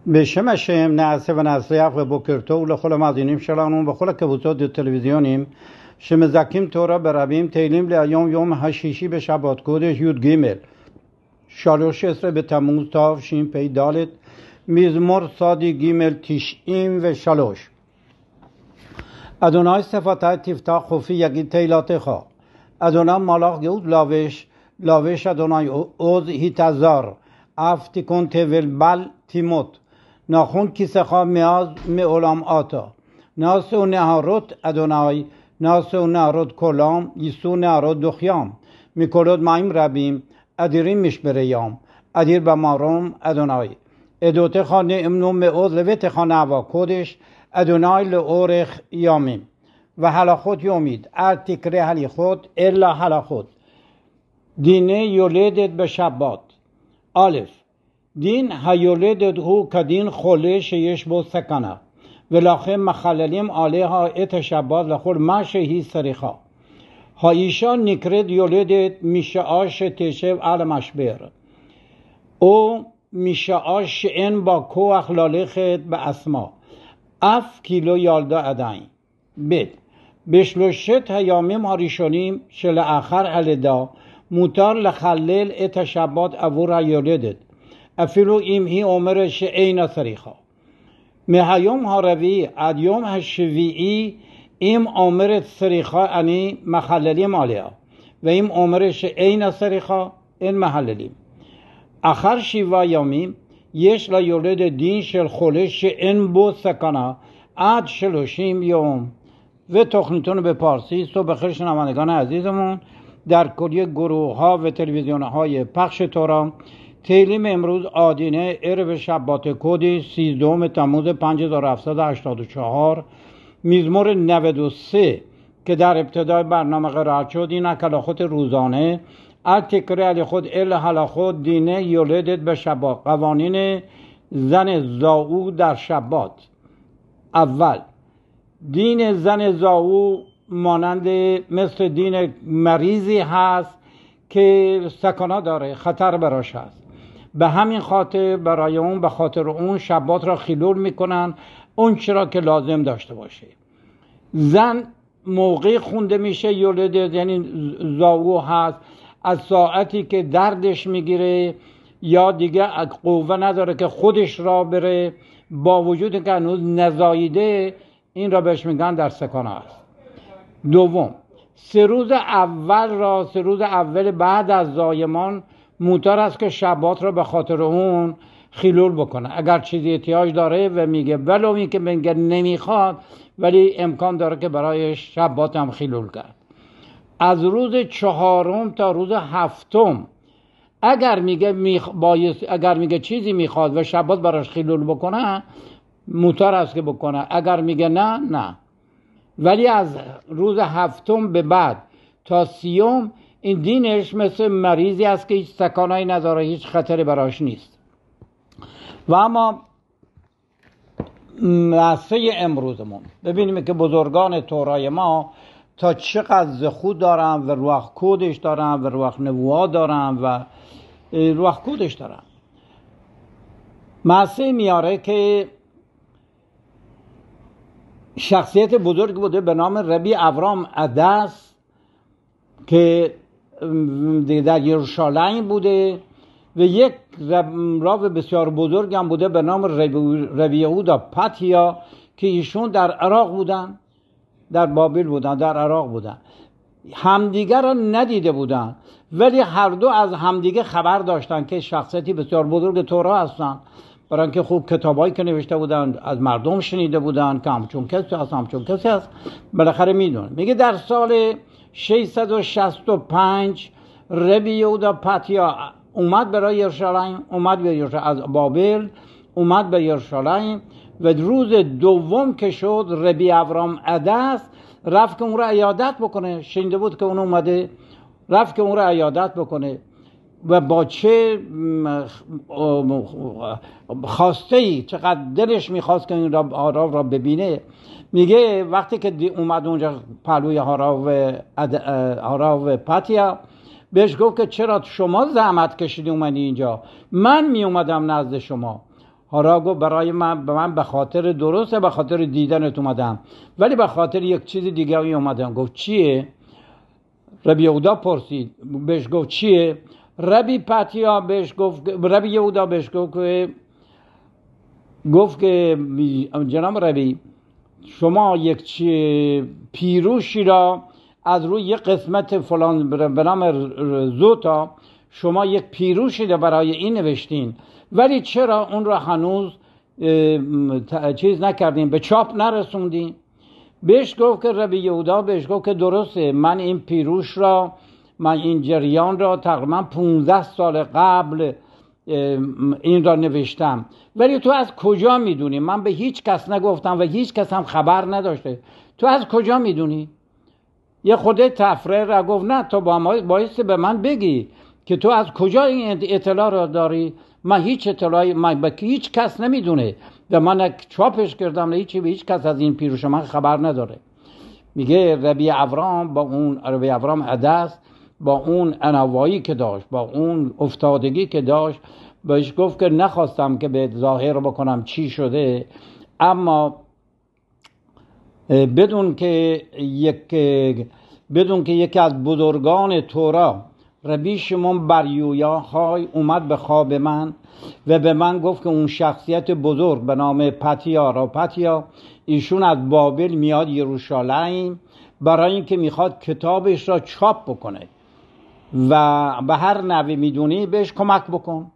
בשם השם נעשה ונצליח ובוקר טוב לכל המאזינים שלנו בכל הקבוצות הטלוויזיוניים שמזכים תורה ברבים. תהילים להיום יום השישי בשבת קודש י"ג 13 בתמוז תשפ"ד, מזמור צדיק ג' 93. אדוני שפתי תפתח חופי יגיד תהילתך. אדוני מלאך גאות לובש אדוני עוז התעזר, אף תיקון תבל בל תימות. נכון כיסך מאז מעולם אתה. נעשו נהרות אדוני, נעשו נהרות כולם, ייסעו נהרות דוחיים. מקולות מים רבים, אדירים משבריים, אדיר במרום אדוני. עדותיך נאמנו מאוד, לביתך נעבה קודש, אדוני לאורך ימים. והלכות יומית, אל תקרא הליכות אלא הלכות. דיני יולדת בשבת. א', דין היולדת הוא כדין חולה שיש בו סכנה, ולכן מחללים עליה את השבת לכל מה שהיא צריכה. האישה נקראת יולדת משעה שתשב על המשבר, או משעה שאין בה כוח ללכת בעצמה, אף כי לא ילדה עדיין. ב', בשלושת הימים הראשונים שלאחר הלידה מותר לחלל את השבת עבור היולדת, אפילו אם היא אומרת שאינה צריכה. מהיום הרביעי עד יום השביעי, אם אומרת צריכה אני מחללים עליה, ואם אומרת שאינה צריכה אין מחללים. אחר 7 ימים יש ליולדת דין של חולה שאין בו סכנה עד 30 יום. ותוכניתנו בפרسی صبح خیر شنوندگان عزیزمون در کلیه گروه ها و تلویزیون های پخش تورا. تیلیم امروز آدینه عرب شبات کودش 13 تموز 5784 مزمور 93 که در ابتدای برنامه قرائت شد. این کلاخوت روزانه التکره خود هلاخود دینه یولدت به شبات. قوانین زن زاو در شبات. اول، دین زن زاو مانند مثل دین مریضی هست که سکانه داره، خطر براش هست. به همین خاطر برای اون به خاطر اون شبات را خلول میکنن اون چرا که لازم داشته باشه. زن موقع خونده میشه یولده، یعنی زاو هست، از ساعتی که دردش میگیره یا دیگه قوه نداره که خودش را بره، با وجود که هنوز نزاییده، این را بهش میگن در سکانه است. دوم، 3 روز اول بعد از زایمان موتر است که شبات را به خاطر اون خلول بکنه. اگر چیزی احتیاج داره و میگه ولو این که میگه نمیخواد، ولی امکان داره که برای شبات هم خلول کرد. از روز 4 تا روز 7 اگر میگه چیزی میخواد و شبات براش خلول بکنه، موتر است که بکنه. اگر میگه نه. ولی از روز 7 به بعد تا 30 این دینش مثل مریضی است که هیچ سکانه‌ای نداره، هیچ خطری براش نیست. و اما مسئله امروزمون ببینیم که بزرگان تورای ما تا چقدر زخود دارن و روح کودش دارن و روح نبوت دارن و روح کودش دارن. مسئله میاره که شخصیت بزرگ بوده به نام ربی اورام عدس که در یروشالیم بوده، و یک راو بسیار بزرگ هم بوده به نام ربی یهودا پاتیا که ایشون در عراق بودن، در بابل بودن، در عراق بودن. همدیگر را ندیده بودن ولی هر دو از همدیگه خبر داشتن که شخصیتی بسیار بزرگ تورا هستن، برای اینکه خوب کتابایی که نوشته بودن از مردم شنیده بودن که همچون کسی هست بالاخره میدونه. میگه در سال 665 ربی یهودا پاتیا اومد برای یروشالیم، از بابل اومد به یروشالیم، و روز دوم که شد ربی اورام عدس رفت که اون را عیادت بکنه. شنیده بود که اون اومده، رفت که اون را عیادت بکنه و با چه خواسته‌ای، چقدر دلش میخواست که این هاراو را ببینه. میگه وقتی که اومد اونجا پهلوی هاراو پاتیا، بهش گفت که چرا شما زحمت کشیدی اومدی اینجا، من می اومدم نزد شما. حالا گفت برای من به خاطر درسته، به خاطر دیدنت اومدم، ولی به خاطر یک چیز دیگه اومدم. گفت چیه؟ ربی یهودا پرسید، بهش گفت چیه؟ ربی پتیا بهش گفت، ربی یهودا بهش گفت که جناب ربی، شما یک پیروشی را از روی یک قسمت فلان به نام زوتا، شما یک پیروشی را برای این نوشتین، ولی چرا اون را هنوز چیز نکردین، به چاپ نرسوندین؟ بهش گفت که ربی یهودا بهش گفت که درسته، من این پیروش را، من این جریان را تقریبا 15 سال قبل این را نوشتم، ولی تو از کجا میدونی؟ من به هیچ کس نگفتم و هیچ کس هم خبر نداشته، تو از کجا میدونی؟ یه خود تفره را گفت نه، تو بایستی به من بگی که تو از کجا این اطلاع را داری؟ من هیچ اطلاعی، من به هیچ کس نمیدونه و من چاپش کردم، هیچی به هیچ کس از این پیروش من خبر نداره. میگه ربی ابرام عدس با اون عنوایی که داشت، با اون افتادگی که داشت، بهش گفت که نخواستم که به ظاهر بکنم چی شده، اما بدون که یکی از بزرگان تورا ربی شمون بر یویاهای اومد به خواب من و به من گفت که اون شخصیت بزرگ به نام پتیا ایشون از بابل میاد یروشالیم برای اینکه میخواد کتابش را چاپ بکنه و به هر نوی میدونی بهش کمک بکن.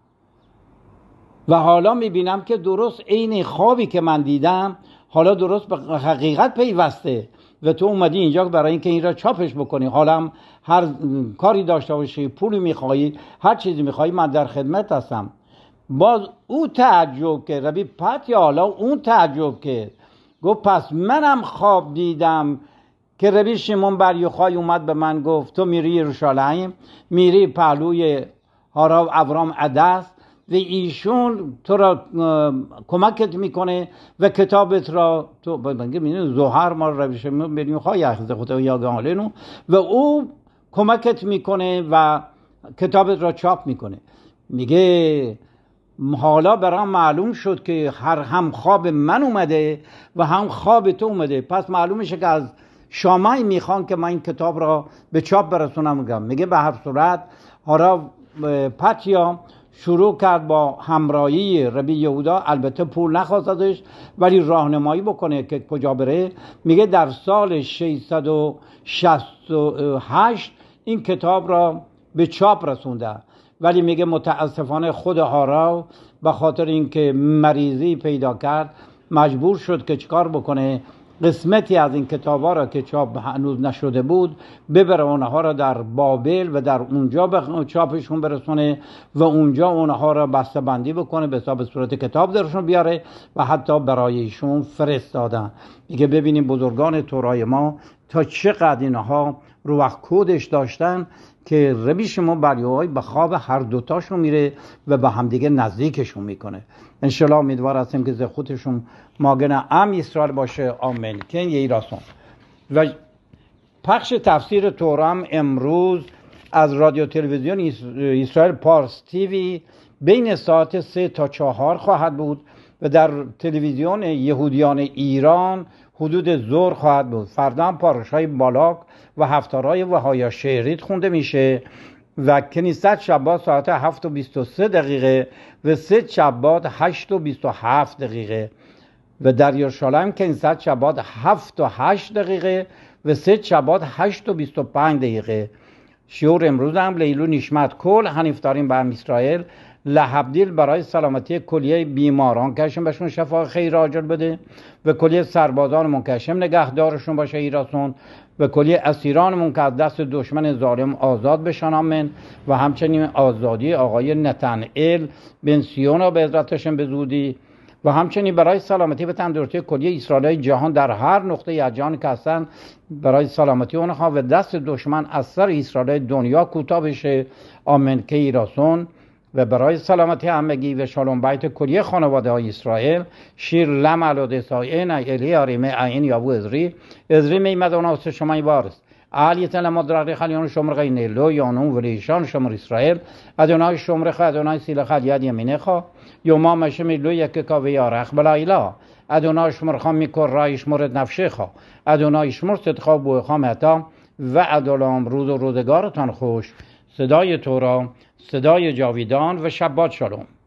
و حالا میبینم که درست عین خوابی که من دیدم حالا درست به حقیقت پیوسته و تو اومدی اینجا برای اینکه این را چاپش بکنی. حالا هر کاری داشته باشی، پولی میخوایی، هر چیزی میخوایی، من در خدمت هستم. باز او تعجب که ربی پتیا، حالا اون تعجب که گفت پس منم خواب دیدم که ربی شمون بر یوخای اومد به من گفت تو میری یروشالیم، میری پهلوی ابرام عدس و ایشون تو را کمکت میکنه و کتابت را تو بگیم زهر ما ربی شمون بر یوخای اخذ خدا یاگانلنو و او کمکت میکنه و کتابت را چاپ میکنه. میگه حالا برام معلوم شد که هم خواب من اومده و هم خواب تو اومده، پس معلوم میشه که از شامای میخوان که من این کتاب را به چاپ برسونم. میگه به هر صورت حالا پتیا شروع کرد با همراهی ربی یهودا، البته پول نخواست ازش ولی راهنمایی بکنه که کجا بره. میگه در سال 668 این کتاب را به چاپ رسونده، ولی میگه متاسفانه خود هارا به خاطر اینکه مریضی پیدا کرد مجبور شد که چیکار بکنه، قسمتی از این کتابا را که چاپ هنوز نشده بود ببره اونها را در بابل و در اونجا به چاپشون برسونه و اونجا اونها را بسته بندی بکنه، به حساب صورت کتاب درشون بیاره و حتی برای ایشون فرستادن. دیگه ببینیم بزرگان تورای ما تا چقدر اینها روح کودش داشتن که ربی شمون بر یوهای به خواب هر دوتاشون میره و به همدیگه نزدیکشون میکنه. انشالله امیدوار هستیم که زخوتشون ماگن ام اسرائیل باشه. آمین. که یه راسون و پخش تفسیر تورام امروز از رادیو تلویزیون اسرائیل پارس تیوی بین ساعت 3 تا 4 خواهد بود و در تلویزیون یهودیان ایران حدود ظهر خواهد بود. فردا هم پارشای بالاک و هفتارای وهایا شهرید خونده میشه و کنیست شبات ساعت 7 و 23 دقیقه و 3 شبات 8 و 27 دقیقه و در یروشالیم کنیست شبات 7 و 8 دقیقه و 3 شبات 8 و 25 دقیقه. شیور امروز هم لیلو نشمت کل هنیفتاریم به اسرائیل لحبدیل برای سلامتی کلیه بیماران کشم بهشون شفا خیر عاجل بده و کلیه سربازانمون کشم نگهدارشون باشه ایراسون و کلیه اسیرانمون که از دست دشمن ظالم آزاد بشن. آمین. و همچنین آزادی آقای نتنئیل بن سیونا به عزتشون به زودی و همچنین برای سلامتی و تندرستی کلیه اسرائیل جهان در هر نقطه از جهان که هستن، برای سلامتی اونها و دست دشمن از سر اسرائیل دنیا کوتاه بشه. آمین. که ایراسون و برای سلامتی همگی و شالوم بیت کلیه خانواده های اسرائیل شیر لم علو دسائن الی آریمه عین یابو ازری میمد اونا شما وارست علیت لمدراری خلیان شمر غینه لو یانون ولیشان شمر اسرائیل ادونای شمر خ ادونای سیل خل ید یمینه خا یوما مشم لو یک کاوی یارخ بلایلا ادونای شمر خام میکر رای شمرد نفشه خا ادونای شمر صدخا بو خام عطا و عدالام روز و روزگارتان خوش. صدای تورا، صدای جاویدان و شبات شالوم.